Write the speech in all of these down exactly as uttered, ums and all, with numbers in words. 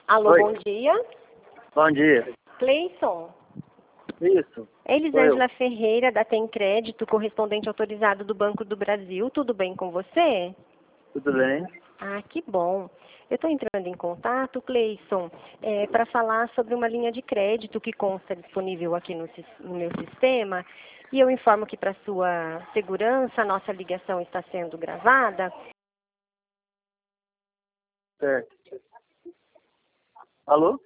Alô, Oi. bom dia. Bom dia. Cleison. Isso. Elisângela Ferreira, da Tem Crédito, correspondente autorizado do Banco do Brasil. Tudo bem com você? Tudo bem? Ah, que bom. Eu estou entrando em contato, Cleison, é, para falar sobre uma linha de crédito que consta disponível aqui no, sis- no meu sistema. E eu informo que, para sua segurança, a nossa ligação está sendo gravada. Certo. Alô?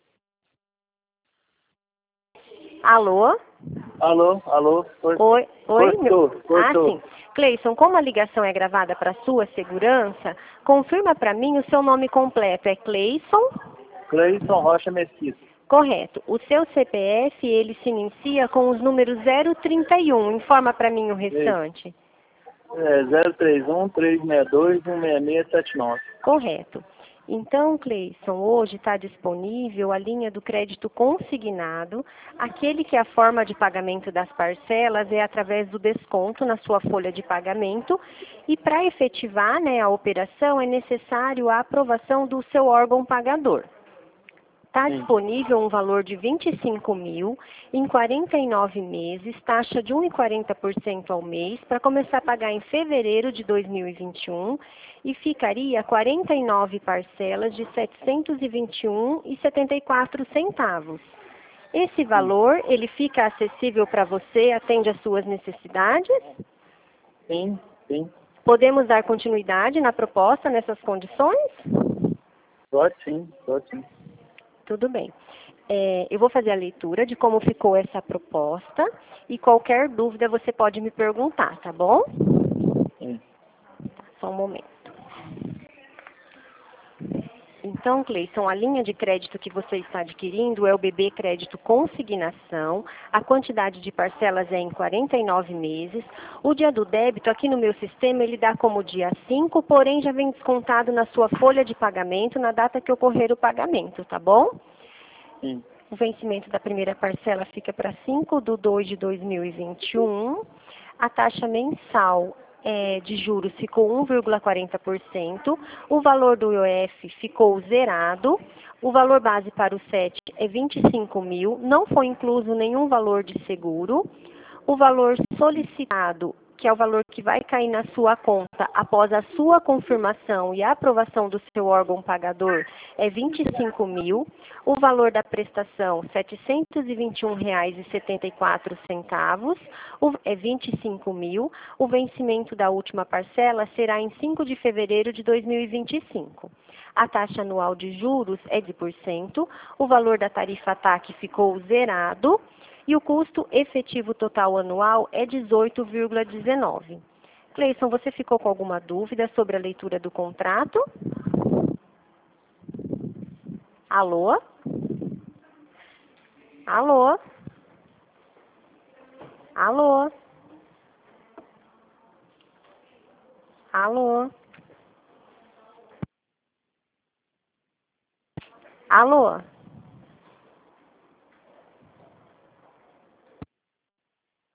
Alô? Alô? Alô? Oi. Oi, oi, meu. Cortou, Ah, cortou. sim. Cleison, como a ligação é gravada para sua segurança, confirma para mim o seu nome completo. É Cleison? Cleison Rocha Mesquita. Correto. O seu C P F, ele se inicia com os números zero trinta e um. Informa para mim o restante. É zero três um, três seis dois, um seis seis sete nove. Correto. Então, Cleison, hoje está disponível a linha do crédito consignado, aquele que a forma de pagamento das parcelas é através do desconto na sua folha de pagamento, e para efetivar, né, a operação é necessário a aprovação do seu órgão pagador. Está disponível um valor de vinte e cinco mil em quarenta e nove meses, taxa de um vírgula quarenta por cento ao mês, para começar a pagar em fevereiro de dois mil e vinte e um, e ficaria quarenta e nove parcelas de setecentos e vinte e um reais e setenta e quatro centavos. Esse valor, ele fica acessível para você, atende às suas necessidades? Sim, sim. Podemos dar continuidade na proposta nessas condições? Pode sim, pode sim. Tudo bem. É, eu vou fazer a leitura de como ficou essa proposta e qualquer dúvida você pode me perguntar, tá bom? Sim. Só um momento. Então, Cleison, a linha de crédito que você está adquirindo é o B B Crédito Consignação. A quantidade de parcelas é em quarenta e nove meses. O dia do débito, aqui no meu sistema, ele dá como dia cinco, porém já vem descontado na sua folha de pagamento na data que ocorrer o pagamento, tá bom? Sim. O vencimento da primeira parcela fica para cinco de dois de dois mil e vinte e um. A taxa mensal é, de juros ficou um vírgula quarenta por cento. O valor do I O F ficou zerado. O valor base para o S E T é vinte e cinco mil. Não foi incluso nenhum valor de seguro. O valor solicitado, que é o valor que vai cair na sua conta após a sua confirmação e a aprovação do seu órgão pagador, é vinte e cinco mil. O valor da prestação, setecentos e vinte e um reais e setenta e quatro centavos, é vinte e cinco mil. O vencimento da última parcela será em cinco de fevereiro de dois mil e vinte e cinco. A taxa anual de juros é de por cento. O valor da tarifa T A C ficou zerado. E o custo efetivo total anual é dezoito vírgula dezenove. Cleison, você ficou com alguma dúvida sobre a leitura do contrato? Alô? Alô? Alô? Alô? Alô?